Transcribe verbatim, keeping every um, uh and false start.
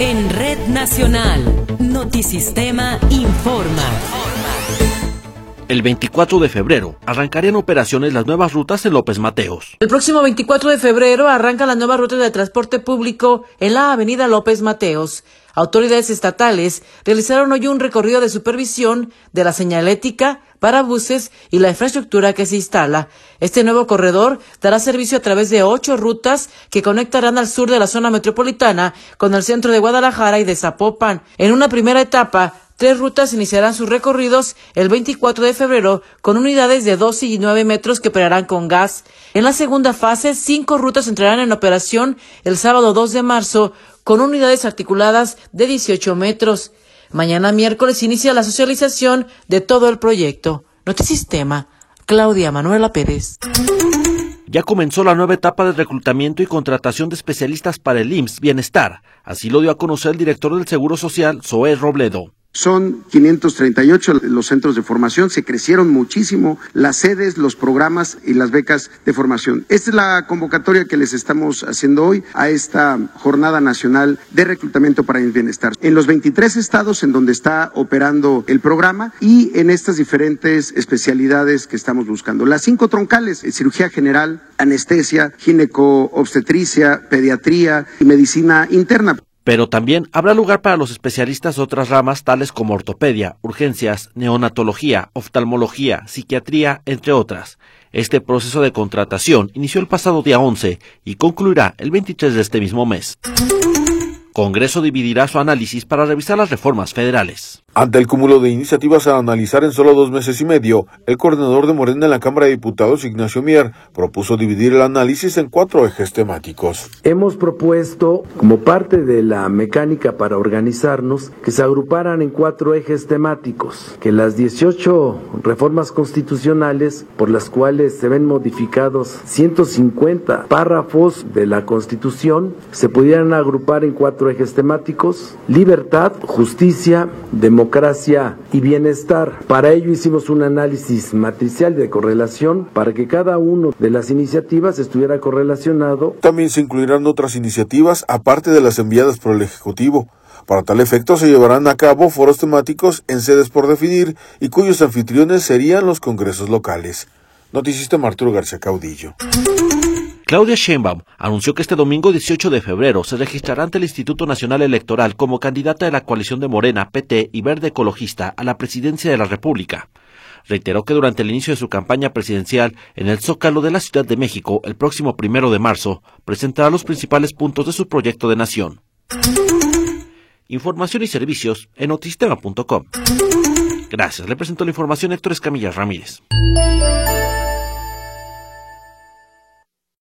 En Red Nacional, Notisistema informa. El veinticuatro de febrero arrancarían operaciones las nuevas rutas en López Mateos. El próximo veinticuatro de febrero arrancan las nuevas rutas de transporte público en la avenida López Mateos. Autoridades estatales realizaron hoy un recorrido de supervisión de la señalética para buses y la infraestructura que se instala. Este nuevo corredor dará servicio a través de ocho rutas que conectarán al sur de la zona metropolitana con el centro de Guadalajara y de Zapopan. En una primera etapa, tres rutas iniciarán sus recorridos el veinticuatro de febrero con unidades de doce y nueve metros que operarán con gas. En la segunda fase, cinco rutas entrarán en operación el sábado dos de marzo con unidades articuladas de dieciocho metros. Mañana miércoles inicia la socialización de todo el proyecto. Notisistema, Claudia Manuela Pérez. Ya comenzó la nueva etapa de reclutamiento y contratación de especialistas para el I M S S Bienestar. Así lo dio a conocer el director del Seguro Social, Zoé Robledo. Son quinientos treinta y ocho los centros de formación, se crecieron muchísimo las sedes, los programas y las becas de formación. Esta es la convocatoria que les estamos haciendo hoy a esta Jornada Nacional de Reclutamiento para el Bienestar. En los veintitrés estados en donde está operando el programa y en estas diferentes especialidades que estamos buscando. Las cinco troncales, cirugía general, anestesia, gineco-obstetricia, pediatría y medicina interna. Pero también habrá lugar para los especialistas de otras ramas tales como ortopedia, urgencias, neonatología, oftalmología, psiquiatría, entre otras. Este proceso de contratación inició el pasado día once y concluirá el veintitrés de este mismo mes. Congreso dividirá su análisis para revisar las reformas federales. Ante el cúmulo de iniciativas a analizar en solo dos meses y medio, el coordinador de Morena en la Cámara de Diputados, Ignacio Mier, propuso dividir el análisis en cuatro ejes temáticos. Hemos propuesto, como parte de la mecánica para organizarnos, que se agruparan en cuatro ejes temáticos, que las dieciocho reformas constitucionales por las cuales se ven modificados ciento cincuenta párrafos de la Constitución se pudieran agrupar en cuatro ejes temáticos: libertad, justicia, democracia, democracia y bienestar. Para ello hicimos un análisis matricial de correlación para que cada una de las iniciativas estuviera correlacionado. También se incluirán otras iniciativas aparte de las enviadas por el Ejecutivo. Para tal efecto se llevarán a cabo foros temáticos en sedes por definir y cuyos anfitriones serían los congresos locales. Notisistema Arturo García Caudillo. Claudia Sheinbaum anunció que este domingo dieciocho de febrero se registrará ante el Instituto Nacional Electoral como candidata de la coalición de Morena, P T y Verde Ecologista a la presidencia de la República. Reiteró que durante el inicio de su campaña presidencial en el Zócalo de la Ciudad de México el próximo primero de marzo presentará los principales puntos de su proyecto de nación. Información y servicios en notisistema punto com. Gracias, le presento la información Héctor Escamilla Ramírez.